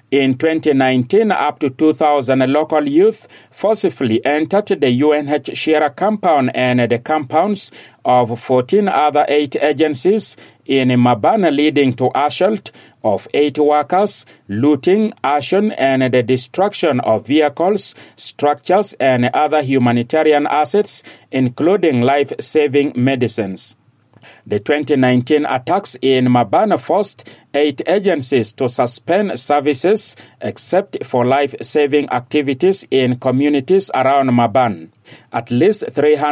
In 2019, up to 2,000 local youth forcibly entered the UNHCR compound and the compounds of 14 other 8 agencies in Maban, leading to assault of 8 workers, looting, arson, and the destruction of vehicles, structures, and other humanitarian assets, including life-saving medicines. The 2019 attacks in Maban forced 8 agencies to suspend services except for life-saving activities in communities around Maban. At least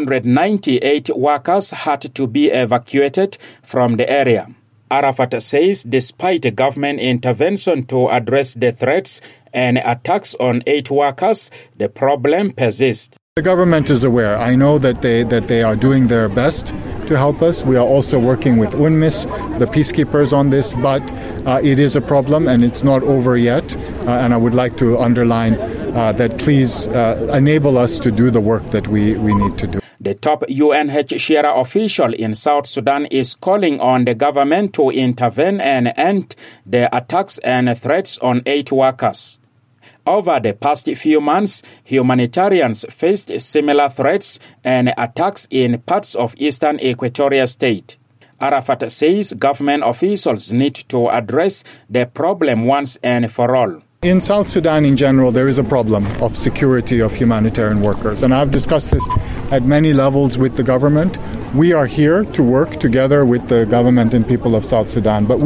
398 workers had to be evacuated from the area. Arafat says despite government intervention to address the threats and attacks on 8 workers, the problem persists. The government is aware. I know that they are doing their best to help us. We are also working with UNMISS, the peacekeepers on this, but it is a problem and it's not over yet. And I would like to underline that please enable us to do the work that we need to do. The top UNHCR official in South Sudan is calling on the government to intervene and end the attacks and threats on 8 workers. Over the past few months, humanitarians faced similar threats and attacks in parts of eastern Equatoria State. Arafat says government officials need to address the problem once and for all. In South Sudan in general, there is a problem of security of humanitarian workers, and I've discussed this at many levels with the government. We are here to work together with the government and people of South Sudan, but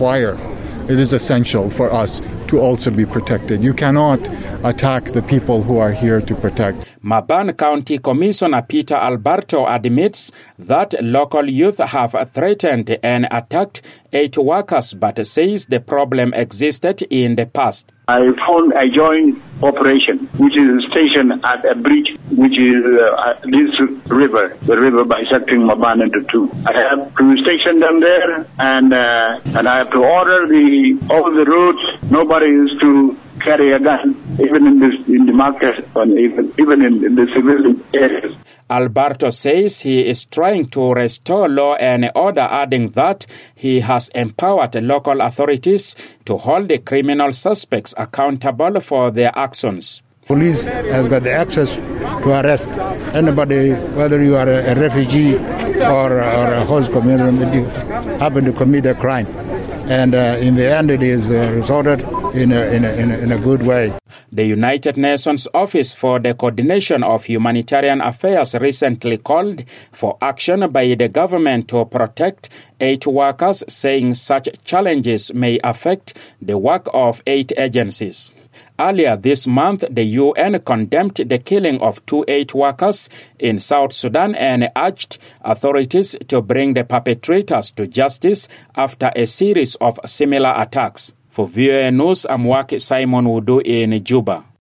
it is essential for us to also be protected. You cannot attack the people who are here to protect. Maban County Commissioner Peter Alberto admits that local youth have threatened and attacked 8 workers, but says the problem existed in the past. I found a joint operation, which is stationed at a bridge, which is this river, the river bisecting Maban into 2. I have to station them there, and I have to order all the roads. Nobody is to carry a gun, even in the market, and even in the civilian areas. Alberto says he is trying to restore law and order, adding that he has empowered local authorities to hold the criminal suspects accountable for their actions. Police has got the access to arrest anybody, whether you are a refugee or a host community, that you happen to commit a crime. And in the end, it is resolved in a good way. The United Nations Office for the Coordination of Humanitarian Affairs recently called for action by the government to protect 8 workers, saying such challenges may affect the work of 8 agencies. Earlier this month, the UN condemned the killing of 2 aid workers in South Sudan and urged authorities to bring the perpetrators to justice after a series of similar attacks. For VOA News, I'm Waki Simon Wudu in Juba.